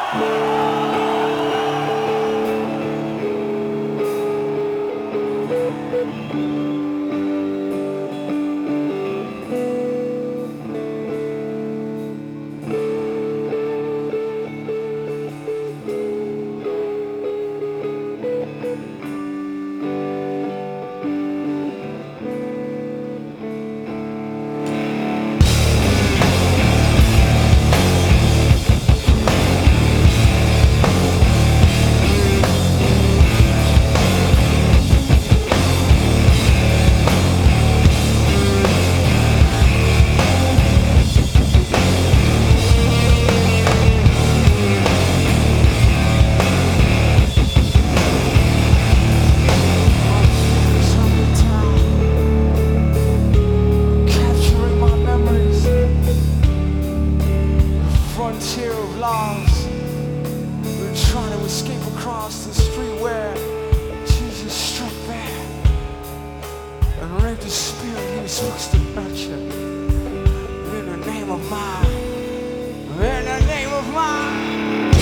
Frontier of laws. We're trying to escape across the street where Jesus struck bare and raped the spirit he was supposed to nurture. In the name of mine, in the name of mine.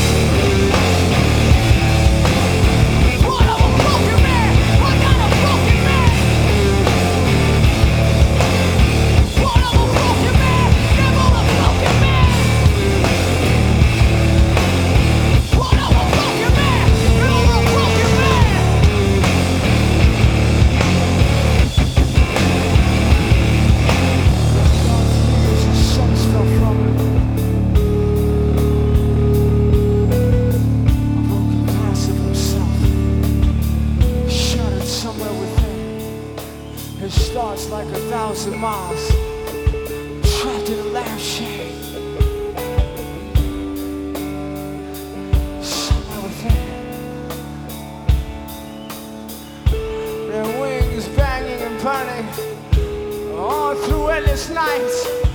It starts like 1,000 miles, trapped in a lampshade. Somewhere within, their wings banging and burning all through endless nights.